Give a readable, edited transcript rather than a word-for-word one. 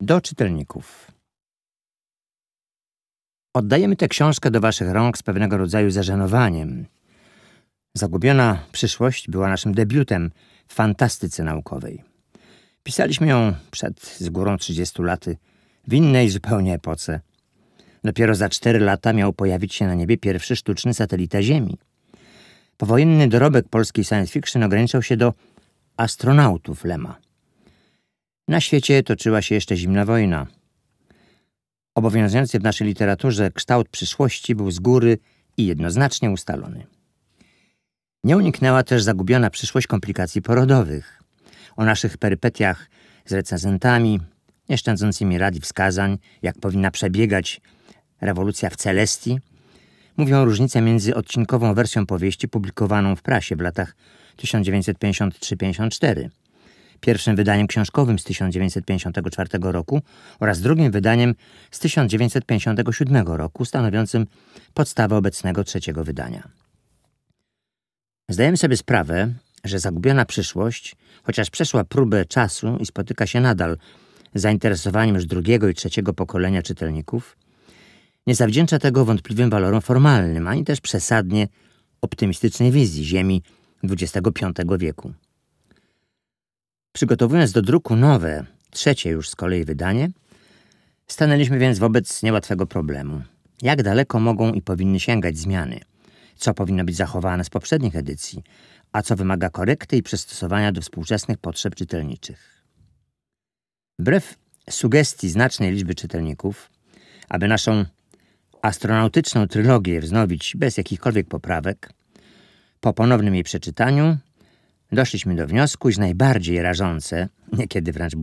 Do czytelników. Oddajemy tę książkę do waszych rąk z pewnego rodzaju zażenowaniem. Zagubiona przyszłość była naszym debiutem w fantastyce naukowej. Pisaliśmy ją przed z górą 30 laty, w innej zupełnie epoce. Dopiero za 4 lata miał pojawić się na niebie pierwszy sztuczny satelita Ziemi. Powojenny dorobek polskiej science fiction ograniczał się do astronautów Lema. Na świecie toczyła się jeszcze zimna wojna. Obowiązujący w naszej literaturze kształt przyszłości był z góry i jednoznacznie ustalony. Nie uniknęła też zagubiona przyszłość komplikacji porodowych. O naszych perypetiach z recenzentami, nie szczędzącymi rad i wskazań, jak powinna przebiegać rewolucja w Celestii, mówią różnice między odcinkową wersją powieści publikowaną w prasie w latach 1953-54, pierwszym wydaniem książkowym z 1954 roku oraz drugim wydaniem z 1957 roku, stanowiącym podstawę obecnego 3. wydania. Zdajemy sobie sprawę, że zagubiona przyszłość, chociaż przeszła próbę czasu i spotyka się nadal z zainteresowaniem już 2. i 3. pokolenia czytelników, nie zawdzięcza tego wątpliwym walorom formalnym, ani też przesadnie optymistycznej wizji Ziemi XXV wieku. Przygotowując do druku nowe, 3. już z kolei wydanie, stanęliśmy więc wobec niełatwego problemu. Jak daleko mogą i powinny sięgać zmiany? Co powinno być zachowane z poprzednich edycji, a co wymaga korekty i przystosowania do współczesnych potrzeb czytelniczych? Wbrew sugestii znacznej liczby czytelników, aby naszą astronautyczną trylogię wznowić bez jakichkolwiek poprawek, po ponownym jej przeczytaniu doszliśmy do wniosku, iż najbardziej rażące, niekiedy wręcz